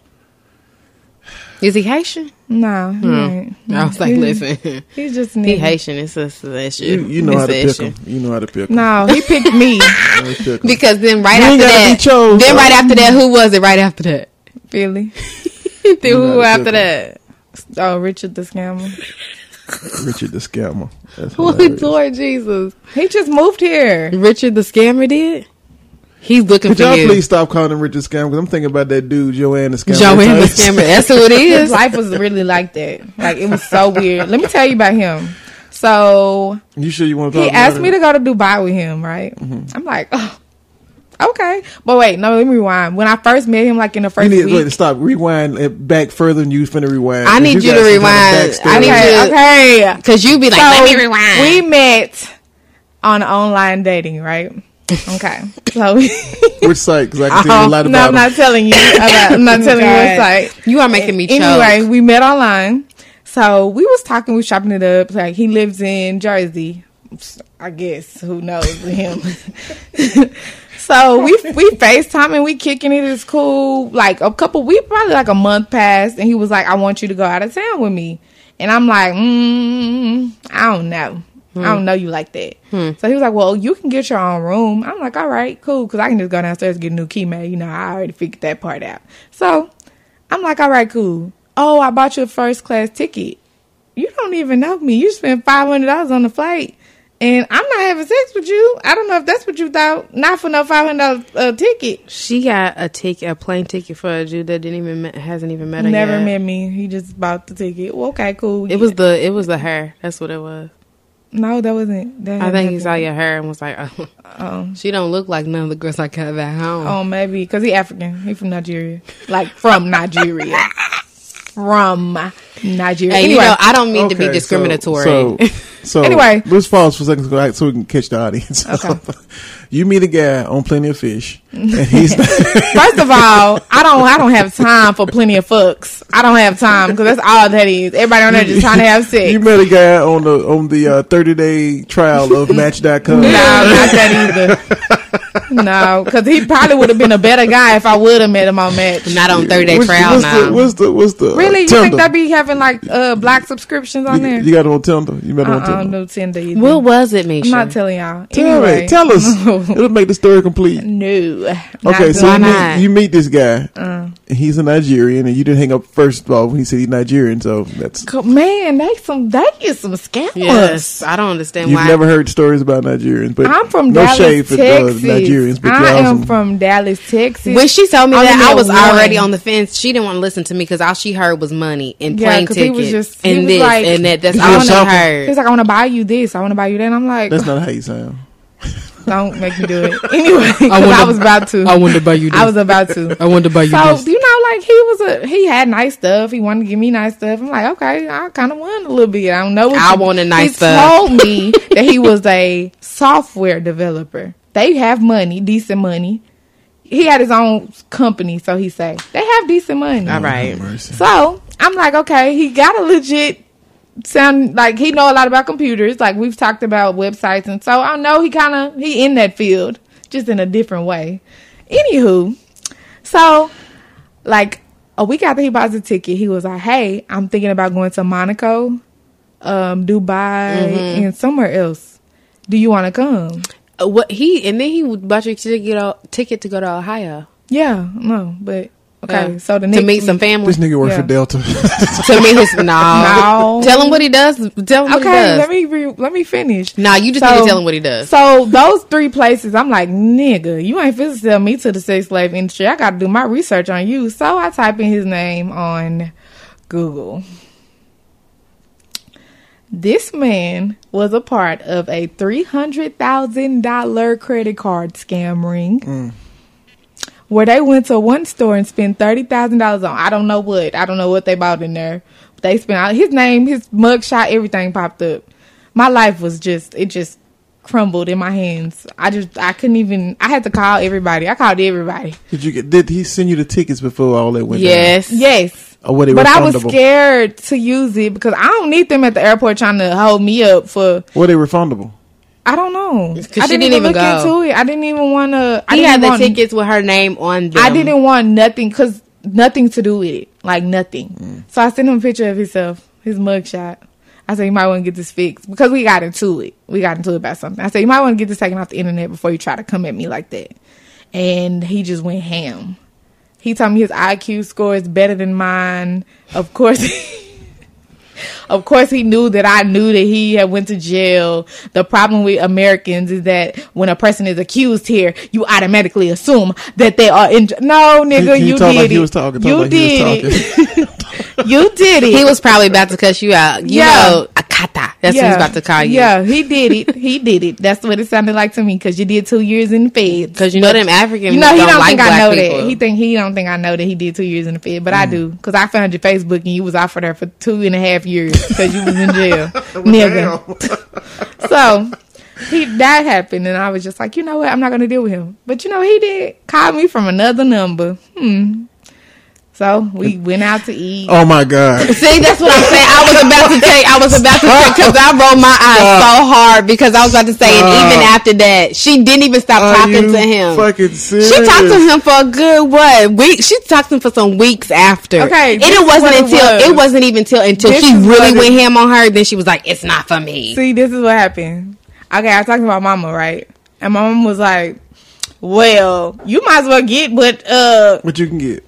Is he Haitian? No, he ain't. I was like, listen, he's just he Haitian. It's just that shit. You know how to pick him. You know how to pick him. No, he picked me. Because then right after that, who was it? Right after that, Philly. Then who after that? Oh, Richard the Scammer. Richard the Scammer. Lord Jesus, he just moved here. Richard the Scammer did. He's looking for you. Could y'all please stop calling him Richard Scammer? Because I'm thinking about that dude, Joanne the Scammer. Joanne the Scammer. That's who it is. His life was really like that. Like, it was so weird. Let me tell you about him. So, you sure you want to talk he about asked me to go to Dubai with him, right? Mm-hmm. I'm like, oh, okay. But wait, no, let me rewind. When I first met him, like in the first week. Stop. Rewind it back further than you finna rewind. I need you to rewind. Okay. Because you be like, let me rewind. We met on online dating, right? Okay. So which site? Because I can tell you a lot about No, I'm not telling you. I'm not telling you what site. You are making me choke. Anyway, we met online. So we was talking, we was chopping it up. Like, he lives in Jersey. I guess. Who knows him? So we FaceTime and we kicking it. It's cool. Like probably like a month passed, and he was like, I want you to go out of town with me. And I'm like, I don't know. I don't know you like that. So he was like, well, you can get your own room. I'm like, all right, cool. Because I can just go downstairs and get a new key made. You know, I already figured that part out. So I'm like, all right, cool. Oh, I bought you a first class ticket. You don't even know me. You spent $500 on the flight. And I'm not having sex with you. I don't know if that's what you thought. Not for no $500 ticket. She got a plane ticket for a dude that hasn't even met her Never yet. met me. He just bought the ticket. Well, okay, cool. It was the hair. That's what it was. No, that wasn't. I think he saw your hair and was like, oh, she don't look like none of the girls I got back home. Oh, maybe. Because he African. He from Nigeria. Like, from Nigeria. From Nigeria. Hey, anyway, I don't mean to be discriminatory. So anyway, let's pause for a second so we can catch the audience. Okay. You meet a guy on Plenty of Fish, and he's first of all, I don't have time for Plenty of Fucks. I don't have time because that's all that is. Everybody on there just trying to have sex. You met a guy on the 30-day trial of Match.com. No, not that either. No, because he probably would have been a better guy if I would have met him on Match. Not on 30-day trial now. What's the really? You think they be having like black subscriptions on there? You got it on Tinder? You met on Tinder? I don't know Tinder either. What was it, Misha? I'm not telling y'all. Tell us. It'll make the story complete. No. Okay, so you meet this guy. And he's a Nigerian, and you didn't hang up first of all when he said he's Nigerian. So that's man. They is some scammers. Yes, I don't understand You've why. never heard stories about Nigerians, but I'm from no Dallas, shade for Texas. Nigerians. But I am from Dallas, Texas. When she told me that, I was already on the fence. She didn't want to listen to me because all she heard was money and plane tickets and this like, and that. That's all she heard. He's like, I want to buy you this. I want to buy you that. And I'm like, that's not how you sound. Don't make me do it. Anyway, because I was about to. I wanted to buy you this. I was about to. I wanted to buy you this. So, you know, like he had nice stuff. He wanted to give me nice stuff. I'm like, okay, I kind of want a little bit. I don't know what I wanted nice stuff. He told me that he was a software developer. They have money, decent money. He had his own company, so he say. They have decent money. All right. So, I'm like, okay, he got a legit sound like he know a lot about computers. Like we've talked about websites, and so I know he in that field, just in a different way. Anywho, so like a week after he buys the ticket, he was like, "Hey, I'm thinking about going to Monaco, Dubai, and somewhere else. Do you want to come?" Then he bought you a ticket to go to Ohio. Yeah, no, but okay. So the next to meet some family. This nigga works for Delta. To meet his no. Tell him what he does. Tell him what he does. Let me finish. Nah, you just need to tell him what he does. So those 3 places, I'm like, nigga, you ain't finna sell me to the sex slave industry. I got to do my research on you. So I type in his name on Google. This man was a part of a $300,000 credit card scam ring. Where they went to one store and spent $30,000 on I don't know what they bought in there. They spent out his name, his mugshot, everything popped up. My life was just crumbled in my hands. I couldn't even. I had to call everybody. I called everybody. Did he send you the tickets before all that went down? Yes. Or were they but refundable? I was scared to use it because I don't need them at the airport trying to hold me up for. Were they refundable? I don't know. Because she didn't even look go into it. I didn't even want to. He had the tickets with her name on them. I didn't want nothing because nothing to do with it. Like nothing. So I sent him a picture of himself, his mugshot. I said, you might want to get this fixed because we got into it. We got into it about something. I said, you might want to get this taken off the internet before you try to come at me like that. And he just went ham. He told me his IQ score is better than mine. Of course, he knew that I knew that he had went to jail. The problem with Americans is that when a person is accused here, you automatically assume that they are in. No, nigga, you did it. You did it. You did it. He was probably about to cuss you out. You know, Akata. That's what he's about to call you. Yeah, he did it. He did it. That's what it sounded like to me because you did 2 years in the Fed. Because you know them Africans. You know, he don't like think I know people. that. He don't think I know that he did 2 years in the Fed, but I do because I found your Facebook and you was out for there for 2.5 years because you was in jail, nigga. So that happened, and I was just like, you know what? I'm not gonna deal with him. But you know, he did call me from another number. So we went out to eat. Oh my God! See, that's what I'm saying. I was about to say because I rolled my eyes so hard because I was about to say, and even after that, she didn't even stop talking to him. Fucking serious? She talked to him for a good week. She talked to him for some weeks after. Okay, and it wasn't even until she really went ham on her. Then she was like, "It's not for me." See, this is what happened. Okay, I talked to my mama, right? And my mama was like, "Well, you might as well get what you can get."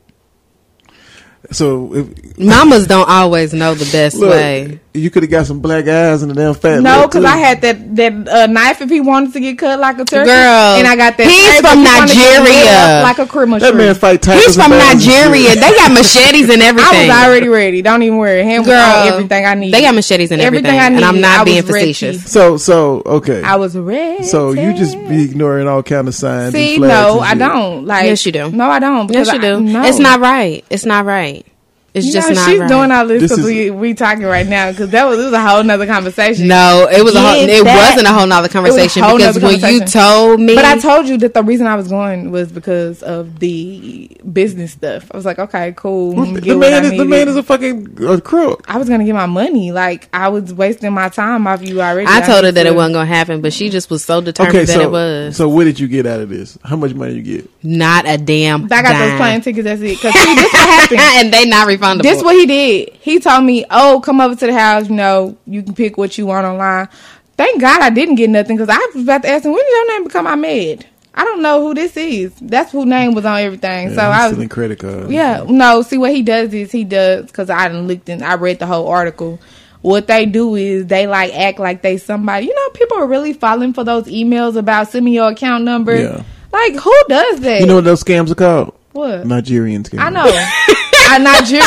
So mamas don't always know the best way. You could have got some black eyes and a damn fat. No, because I had that knife if he wanted to get cut like a turkey. Girl, and I got that. He's from Nigeria, like a criminal. That man fight tigers. He's from Nigeria. They got machetes and everything. I was already ready. Don't even worry. Him, girl, everything I need. They got machetes and everything I need. And I'm not being facetious. So okay. I was ready. So you just be ignoring all kind of signs. See, and flags no, I don't. Like, yes, you do. No, I don't. Yes, you do. No. It's not right. It's not right. It's just not she's right. doing all this because we talking right now because it was a whole nother conversation. No, it was wasn't a whole nother conversation because when you told me, but I told you that the reason I was going was because of the business stuff. I was like, okay, cool. The man is a fucking crook. I was gonna get my money. Like I was wasting my time off you already. I told her that it wasn't gonna happen, but she just was so determined that it was. So what did you get out of this? How much money you get? Not a damn. I got those plane tickets. That's it. Because this what happened, and they not refundable. This what he did. He told me, "Oh, come over to the house. You know, you can pick what you want online." Thank God I didn't get nothing because I was about to ask him, "When did your name become Ahmed?" I don't know who this is. That's whose name was on everything. Yeah, so I was stealing credit cards. Yeah, no. See what he does because I done looked and I read the whole article. What they do is they like act like they somebody. You know, people are really falling for those emails about send me your account number. Yeah. Like who does that? You know what those scams are called? What? Nigerian scams. I know. A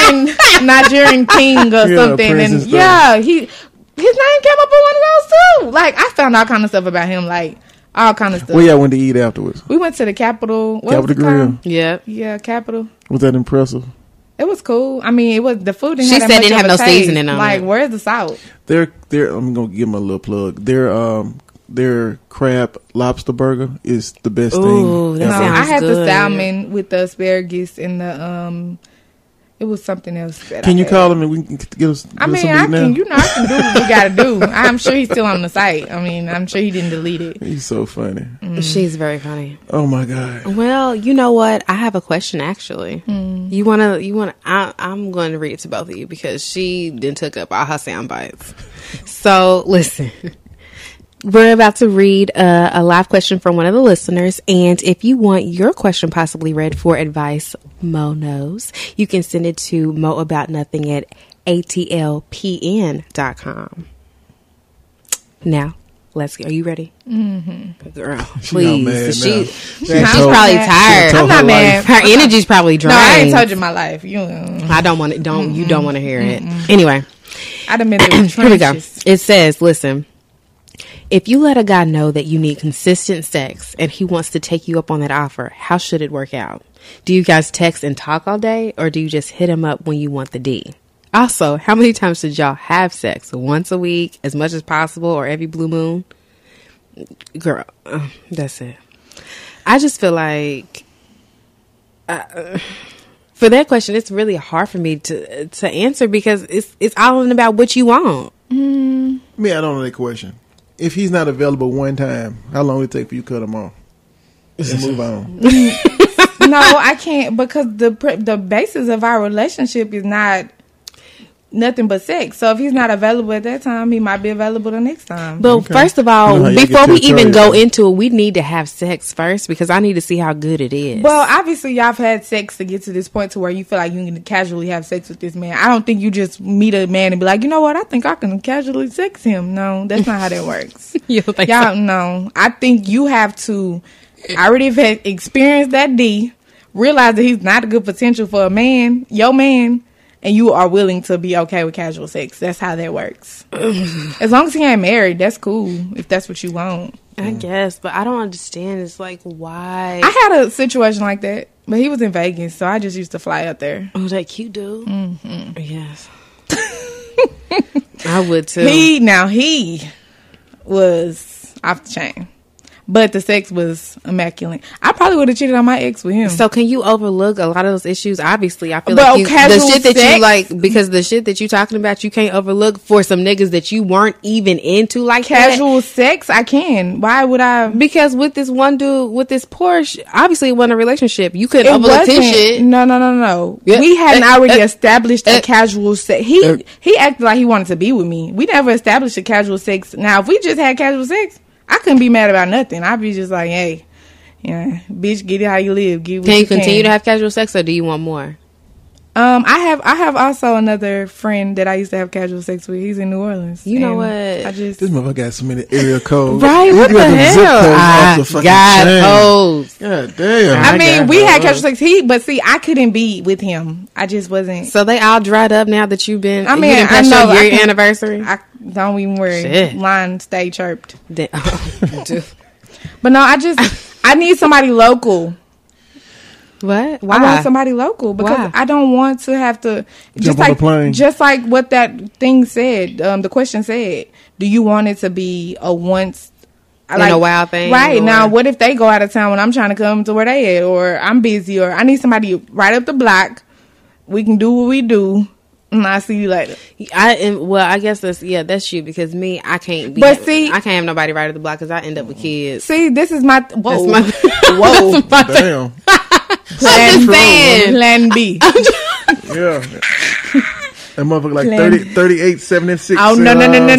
Nigerian king or something, and his name came up on one of those too. Like I found all kind of stuff about him, like all kind of stuff. Where y'all went to eat afterwards? We went to the Capitol. Capitol Grill. Yeah, Capitol. Was that impressive? It was cool. I mean, it was the food. She said it didn't have no seasoning on it. Like, where's the salt? I'm gonna give them a little plug. Their crab lobster burger is the best thing. No, I had the salmon with the asparagus and the it was something else. Can you call him and we can get us? I mean, I can. You know, I can do what we got to do. I'm sure he's still on the site. I mean, I'm sure he didn't delete it. He's so funny. She's very funny. Oh my God. Well, you know what? I have a question actually. You wanna? I'm going to read it to both of you because she then took up all her sound bites. So listen. We're about to read a live question from one of the listeners, and if you want your question possibly read for advice Mo knows, you can send it to moaboutnothing@atlpn.com. Now, let's go. Are you ready? Mm-hmm. Girl, please. She's probably tired. I'm not mad. Her energy's probably drained. No, I ain't told you my life. I don't want it. You don't want to hear it. Anyway. I done been through the Here we go. It says, listen, if you let a guy know that you need consistent sex and he wants to take you up on that offer, how should it work out? Do you guys text and talk all day, or do you just hit him up when you want the D? Also, how many times should y'all have sex? Once a week, as much as possible, or every blue moon? Girl, that's it. I just feel like for that question, it's really hard for me to answer because it's all about what you want. Me, I don't know that question. If he's not available one time, how long would it take for you to cut him off? And move on. No, I can't, because the basis of our relationship is not nothing but sex. So if he's not available at that time, he might be available the next time. But first of all, before we even go into it, we need to have sex first, because I need to see how good it is. Well, obviously y'all have had sex to get to this point to where you feel like you can casually have sex with this man. I don't think you just meet a man and be like, you know what, I think I can casually sex him. No, that's not how that works. You don't think y'all, so? No. I think you have to already have experienced that D, realize that he's not a good potential for a man, your man, and you are willing to be okay with casual sex. That's how that works. As long as he ain't married, that's cool, if that's what you want. I guess, but I don't understand. It's like, why? I had a situation like that, but he was in Vegas, so I just used to fly up there. Oh, that cute dude? Mm-hmm. Yes. I would too. He was off the chain. But the sex was immaculate. I probably would have cheated on my ex with him. So can you overlook a lot of those issues? Obviously, I feel but like the shit that you like, because the shit that you talking about, you can't overlook for some niggas that you weren't even into like casual sex. I can. Why would I? Because with this one dude with this Porsche, obviously it wasn't a relationship. You couldn't overlook his shit. No. Yeah. We hadn't already established a casual sex. He acted like he wanted to be with me. We never established a casual sex. Now, if we just had casual sex, I couldn't be mad about nothing. I'd be just like, hey, bitch, get it how you live. Get what can you continue to have casual sex, or do you want more? I have also another friend that I used to have casual sex with. He's in New Orleans. You know what? This motherfucker got so many area codes. Right? What the hell? God damn. I mean, we had casual sex. But see, I couldn't be with him. I just wasn't. So they all dried up now that you've been. I mean, I know your anniversary. I don't even worry. Shit. Line stay chirped. But no, I need somebody local. What? Why? I want somebody local because I don't want to have to jump on the plane. Just like what that thing said. The question said, do you want it to be a once in a while thing? Right. Now, what if they go out of town when I'm trying to come to where they at, or I'm busy, or I need somebody right up the block. We can do what we do. And I'll see you later. I guess that's you, because me, I can't be. But see, I can't have nobody right at the block because I end up with kids. See, this is my whoa. Damn. Plan B. Yeah. That motherfucker like 38, 76. Oh, no.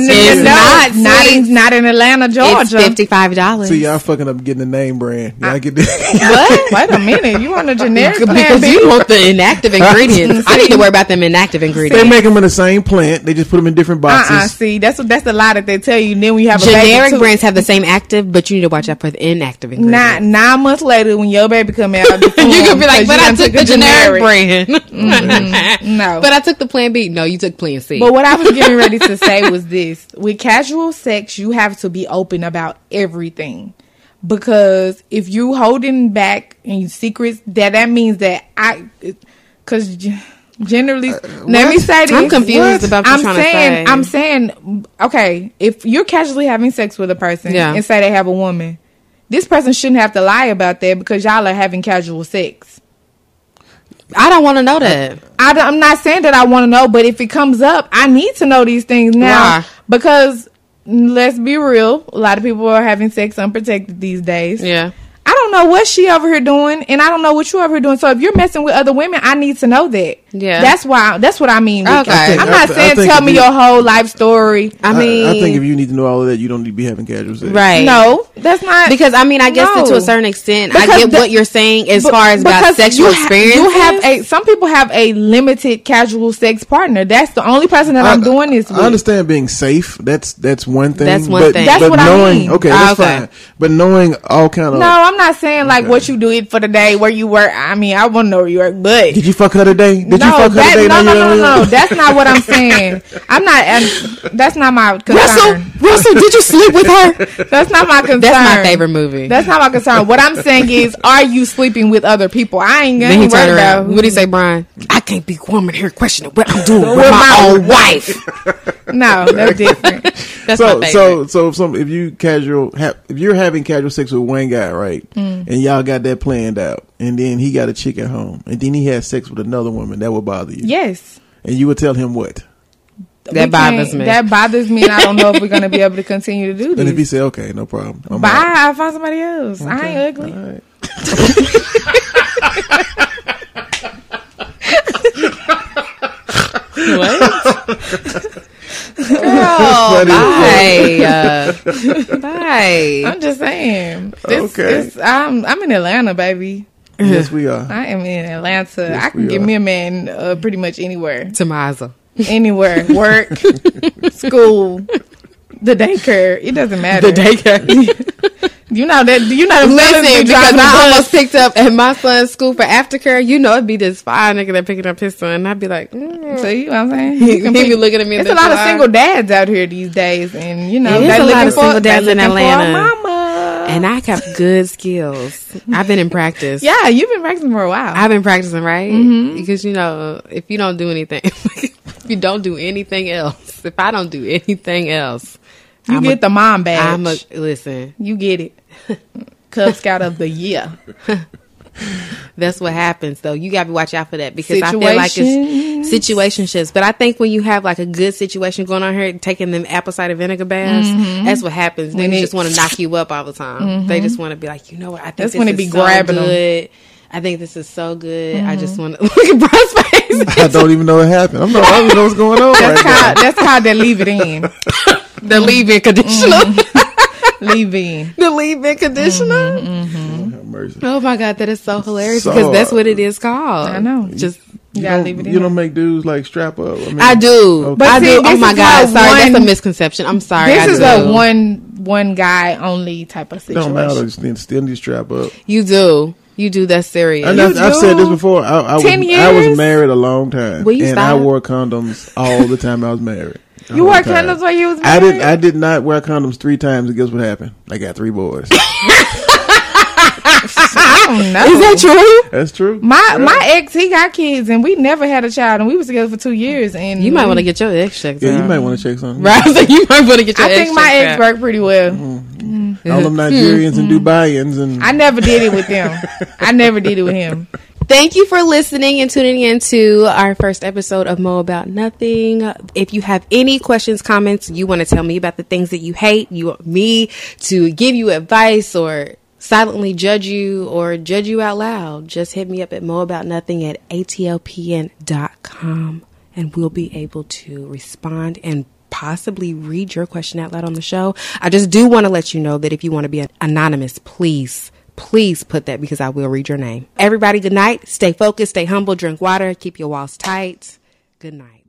Not in Atlanta, Georgia. It's $55. See, y'all fucking up getting the name brand. Y'all get this. What? Wait a minute. You want a generic Plan because B? You want the inactive ingredients. I need to worry about them inactive ingredients. They make them in the same plant. They just put them in different boxes. See, that's the lie that they tell you. Then when you have generic brands have the same active, but you need to watch out for the inactive ingredients. 9 months later, when your baby come out, you can be like, but I took the generic brand. No. But I took the Plan B. No, you took Plan C. But what I was getting ready to say was this. With casual sex, you have to be open about everything. Because if you holding back in secrets, that means that because generally, let me say this. I'm confused about what you're trying to say. I'm saying, okay, if you're casually having sex with a person and say they have a woman, this person shouldn't have to lie about that because y'all are having casual sex. I don't want to know that. I'm not saying that I want to know, but if it comes up, I need to know these things now. Why? Because let's be real, a lot of people are having sex unprotected these days. Yeah. I don't know what she over here doing, and I don't know what you over here doing. So if you're messing with other women, I need to know that. Yeah, that's what I mean. Okay, I'm not saying tell me your whole life story. I think if you need to know all of that, you don't need to be having casual sex. Right? No, that's not because I guess that to a certain extent, I get what you're saying as far as about sexual experience. You have some people have a limited casual sex partner. That's the only person that I'm doing this with. I understand being safe. That's one thing. That's one thing. That's what I mean. Okay, that's fine. But knowing all kind of no, I'm not saying like what you do it for the day, where you work. I want to know where you work, but did you fuck her today? No, that's not what I'm saying. I'm not. That's not my concern. Russell, did you sleep with her? That's not my concern. That's my favorite movie. That's not my concern. What I'm saying is, are you sleeping with other people? I ain't gonna worry about. What do you say, Brian? I can't be woman here questioning what I'm doing with my own wife. No, that's different. That's my favorite. So if you're having casual sex with one guy, right, and y'all got that planned out, and then he got a chick at home, and then he has sex with another woman, that would bother you. Yes. And you would tell him what? That bothers me. That bothers me, and I don't know if we're going to be able to continue to do this. And if he say, okay, no problem. Bye, I'll find somebody else. Okay. I ain't ugly. All right. What? Girl, bye. Bye. I'm just saying. Okay. I'm in Atlanta, baby. Yes, we are. I am in Atlanta. Yes, I can get me a man pretty much anywhere. Tamaza. Anywhere. Work, school, the daycare. It doesn't matter. The daycare. You know that. Listen, because I almost picked up at my son's school for aftercare. You know, it'd be this fine nigga that picking up his son, and I'd be like, See what I'm saying? He be looking at me. There's a lot of single dads out here these days, and you know, there's a lot of single dads in Atlanta. Mama. And I got good skills. I've been in practice. Yeah, you've been practicing for a while. I've been practicing, right? Mm-hmm. Because you know, if you don't do anything, if you don't do anything else, if I don't do anything else, you get the mom badge. Listen. You get it. Cub Scout of the year. That's what happens, though. You got to watch out for that because I feel like it's situationships. But I think when you have like a good situation going on here, taking them apple cider vinegar baths, that's what happens. They just want to knock you up all the time. They just want to be like, you know what? I think that's when it be grabbing them. I think this is so good. I just want to look at Brian's face. I don't even know what happened. I don't even know what's going on. That's called the leave it in. The leave-in conditioner. Leave-in. The leave-in conditioner. Oh my God, that is so hilarious because that's what it is called. I know. Just you gotta leave it in. You don't make dudes like strap up. I do. Okay. But I do. Oh my God, sorry, that's a misconception. I'm sorry. This is a one guy only type of situation. Don't matter. Still need to strap up. You do. You do. That's serious. And I've said this before. I was married a long time, and I wore condoms all the time I was married. You wore condoms while you was married? I did not wear condoms 3 times, and guess what happened? I got 3 boys. I don't know. Is that true? That's true. My ex, he got kids, and we never had a child, and we was together for 2 years. And you might want to get your ex checked. Yeah, you might want to check something. Right? You might want to get your ex checked. I think my ex worked pretty well. All them Nigerians and Dubaians, and I never did it with them. I never did it with him. Thank you for listening and tuning in to our first episode of Mo About Nothing. If you have any questions, comments, you want to tell me about the things that you hate, you want me to give you advice or silently judge you or judge you out loud, just hit me up at moaboutnothing@atlpn.com and we'll be able to respond and possibly read your question out loud on the show. I just do want to let you know that if you want to be anonymous, please put that because I will read your name. Everybody, good night. Stay focused, stay humble, drink water, keep your walls tight. Good night.